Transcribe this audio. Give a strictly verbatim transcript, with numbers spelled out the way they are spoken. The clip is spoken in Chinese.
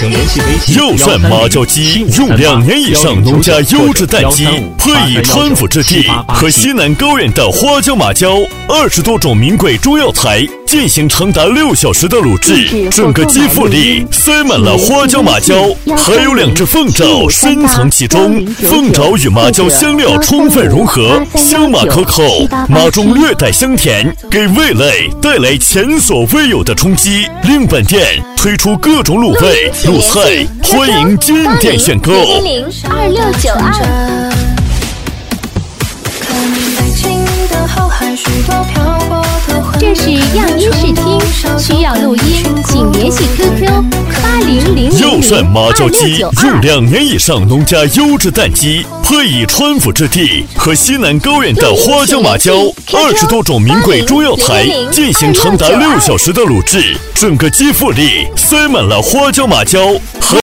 请联系微信药膳麻椒鸡用两年以上农家优质蛋鸡，配以川府之地和西南高原的花椒麻椒，二十多种名贵中药材，进行长达六小时的卤制，整个鸡腹里塞满了花椒麻椒，还有两只凤爪深藏其中，凤爪与麻椒香料充分融合，香麻可口，麻中略带香甜，给味蕾带来前所未有的冲击，令本店推出各种卤味、卤菜，欢迎进店选购。 零二六九二。这是样音视听，需要录音，请联系 Q Q 八零零零药膳麻椒鸡用两年以上农家优质蛋鸡，配以川府之地和西南高原的花椒麻椒，二十多种名贵中药材，进行长达六小时的卤制，整个鸡腹里塞满了花椒麻椒。